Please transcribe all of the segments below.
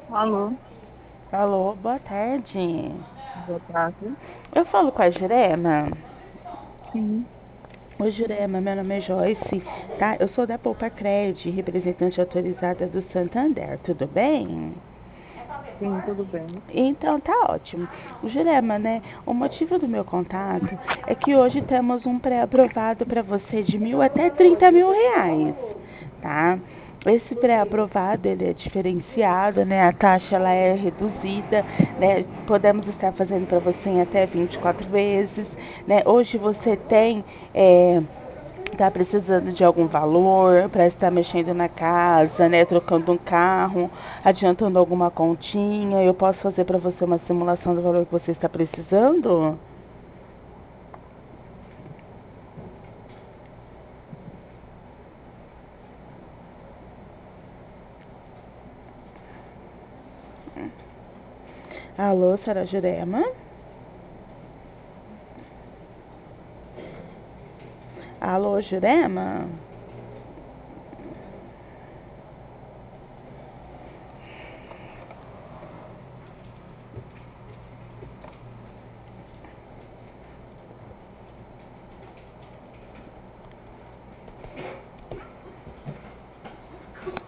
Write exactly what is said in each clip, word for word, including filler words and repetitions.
Alô, Alô, boa tarde. boa tarde. Eu falo com a Jurema. Sim, Oi, Jurema, meu nome é Joyce, tá? Eu sou da Poupa Cred, representante autorizada do Santander, tudo bem? sim, tudo bem. Então tá ótimo. Jurema, né? O motivo do meu contato é que hoje temos um pré-aprovado para você de mil até trinta mil reais, tá? Esse pré-aprovado ele é diferenciado, né? A taxa ela é reduzida, né? Podemos estar fazendo para você em até vinte e quatro vezes, né? Hoje você tem é, tá precisando de algum valor para estar mexendo na casa, né, trocando um carro, adiantando alguma continha, eu posso fazer para você uma simulação do valor que você está precisando? Alô, Sara Jurema? Alô, Jurema?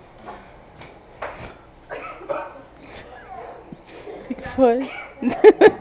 O que foi?